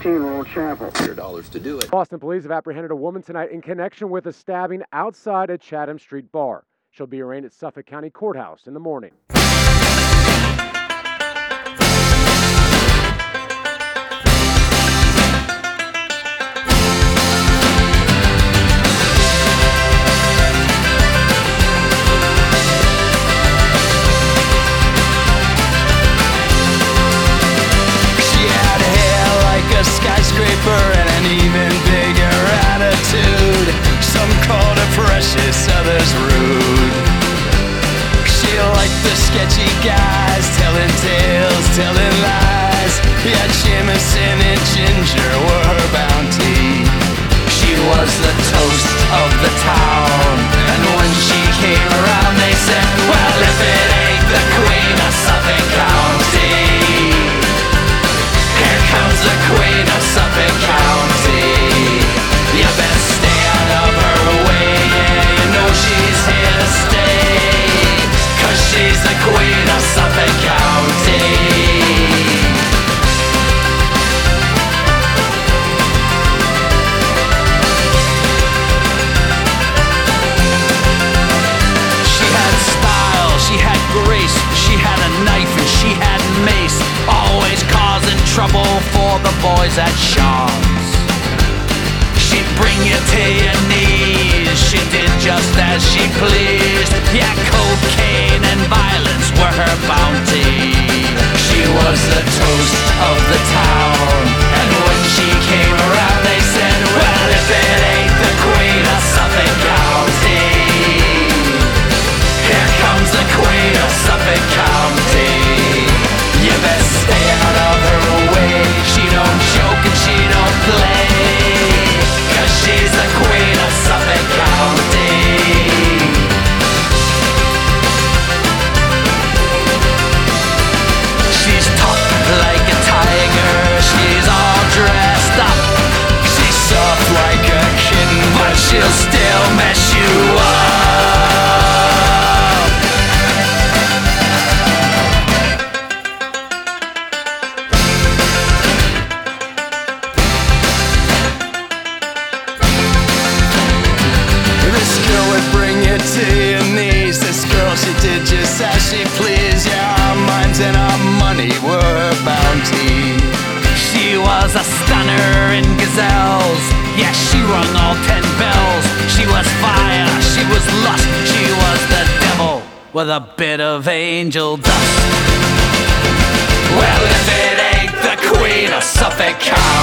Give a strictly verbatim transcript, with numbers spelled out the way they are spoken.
fifteen Road Chapel. one hundred dollars to do it. Boston police have apprehended a woman tonight in connection with a stabbing outside a Chatham Street bar. She'll be arraigned at Suffolk County Courthouse in the morning. Skyscraper and an even bigger attitude. Some called her precious, others rude. She liked the sketchy guys, telling tales, telling lies. Yeah, Jameson and Ginger were her bounty. She was the toast of the town, and when she came around they said, well, if it ain't the Queen of Suffolk County, here comes the Queen of Suffolk County. You best stay out of her way, yeah, you know she's here to stay, 'cause she's the Queen of Suffolk County. She had style, she had grace, she had a knife and she had mace, always causing trouble for the boys at Sean's. She'd bring you to your knees, she did just as she pleased. Yeah, cocaine and violence were her bounty. She was the toast of the town, and when she came around they said, well, if it ain't the Queen of Suffolk County, here comes the Queen of Suffolk County. You best stay out of her way. She don't joke and she don't play, 'cause she's the Queen of Suffolk County. She's tough like a tiger, she's all dressed up. She's soft like a kitten, but she'll still mess you up. To your knees, this girl, she did just as she pleased. Yeah, our minds and our money were her bounty. She was a stunner in gazelles, yeah, she rung all ten bells. She was fire, she was lust, she was the devil with a bit of angel dust. Well, if it ain't the Queen of Suffolk County,